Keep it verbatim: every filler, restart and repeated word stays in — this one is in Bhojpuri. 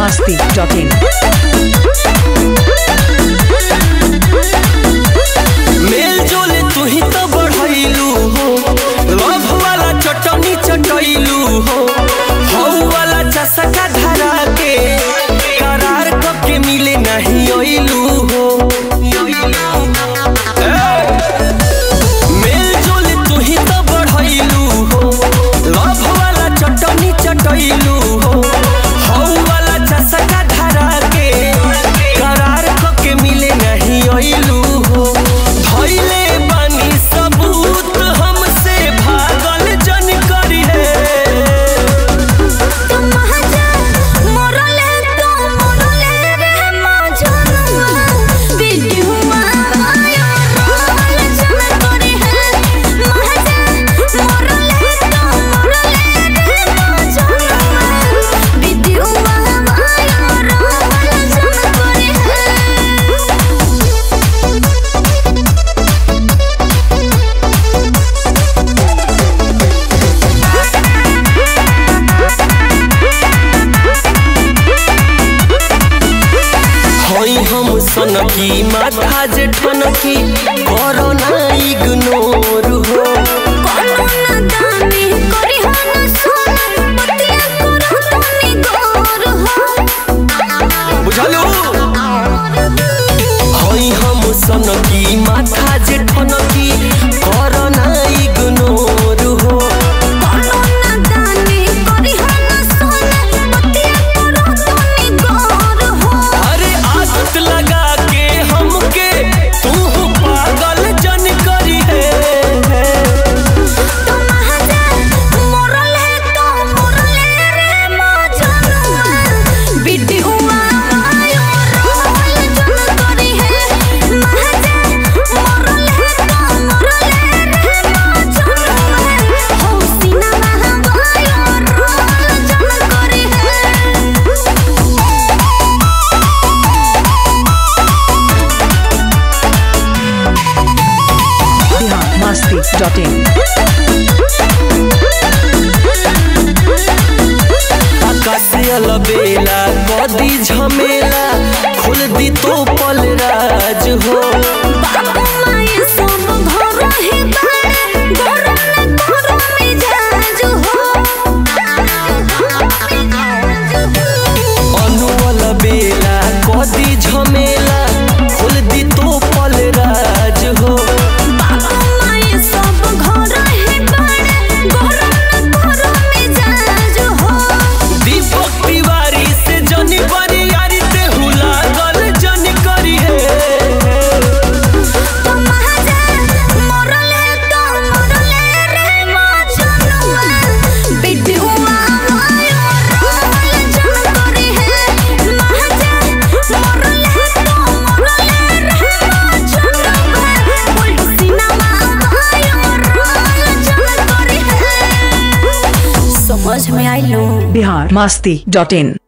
Masti dot in. मेल जोल तू ही तो बढ़ाइलू हो, लव वाला चटनी चटैलू हो, हऊ वाला चसका धरा के करार के मिले नहीं आइलू हो। मेल जोल तू ही तो बढ़ाइलू हो, लव वाला चटनी चटैलू हो, हऊ वाला चसका धरा के करार के मिले नहीं आइलू हो। धइले बानी सबूत हमसे भागल जन करी है। तुम हजा मोरले तो मोरले रे मजनुआ बिजुआ आयो रोल जन करी है। महजा मोरले तो मोरले रे मजनुआ बिजुआ आयो रोल जन करी है। हई हम सनकी माथा जे ठनकी करो ना इग्नोर हो। कोनो ना दानी करी हो ना सोना पतिया करो तनी गौर हो। बुझलू हई हम सनकी माथा जे ठनकी करो ना इग्नोर हो। कोनो ना दानी करी हो ना सोना पतिया करो तनी गौर हो। अरे आदत लगा के हमके तू पागल जन करी है। तुम हजा मोरले तो मोरले रे मजनुआ बिजुआ आयो रोल जन करी है। महजा मोरले तो मोरले रे मजनुआ हौसिना आयो रोल जन करी है। बिहार मस्ती डॉट इन। आकाश अलबेला कदी झमेला खोल दी तो पल राज हो। बाबू माई सब घर ही बाड़े गरम न करो मिजाज हो। अनु अलबेला कदी झमेला खोल दी तो पल राज हो। बाबू माई सब घर ही बाड़े गरम न करो मिजाज हो। दीपक तिवारी से जनी बनी यारी ते हुला गल जन करी है। तुम हजा मोरले तो मोरले रे मजनुआ बिजुआ आयो रोल जन करी है। महजा मोरले तो मोरले रे मजनुआ बुलसिना आयो रोल जन करी है। समझ में आई लो। बिहार मस्ती डॉट इन।